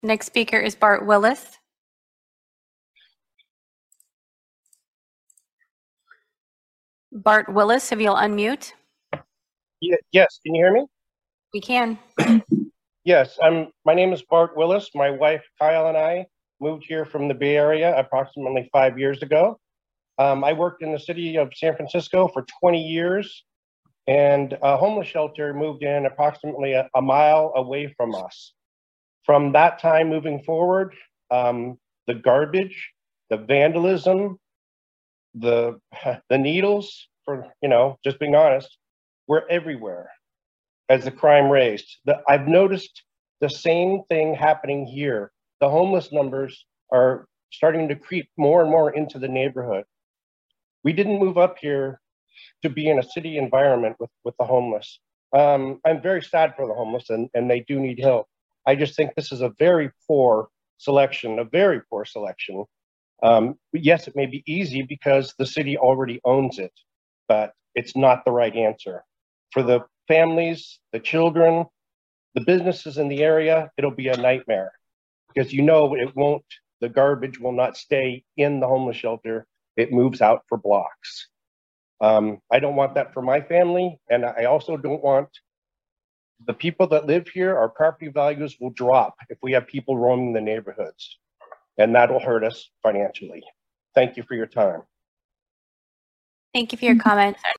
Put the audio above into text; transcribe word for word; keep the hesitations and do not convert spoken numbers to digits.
Next speaker is Bart Willis. Bart Willis, if you'll unmute. Yeah, yes, can you hear me? We can. Yes, I'm, my name is Bart Willis. My wife Kyle and I moved here from the Bay Area approximately five years ago. Um, I worked in the city of San Francisco for twenty years, and a homeless shelter moved in approximately a, a mile away from us. From that time moving forward, um, the garbage, the vandalism, the the needles, for you know, just being honest, were everywhere as the crime raised. The, I've noticed the same thing happening here. The homeless numbers are starting to creep more and more into the neighborhood. We didn't move up here to be in a city environment with, with the homeless. Um, I'm very sad for the homeless, and, and they do need help. I just think this is a very poor selection, a very poor selection. Um, yes, it may be easy because the city already owns it, but it's not the right answer. For the families, the children, the businesses in the area, it'll be a nightmare because you know it won't, the garbage will not stay in the homeless shelter. It moves out for blocks. Um, I don't want that for my family, and I also don't want the people that live here, our property values will drop if we have people roaming the neighborhoods, and that'll hurt us financially. Thank you for your time. Thank you for your comments.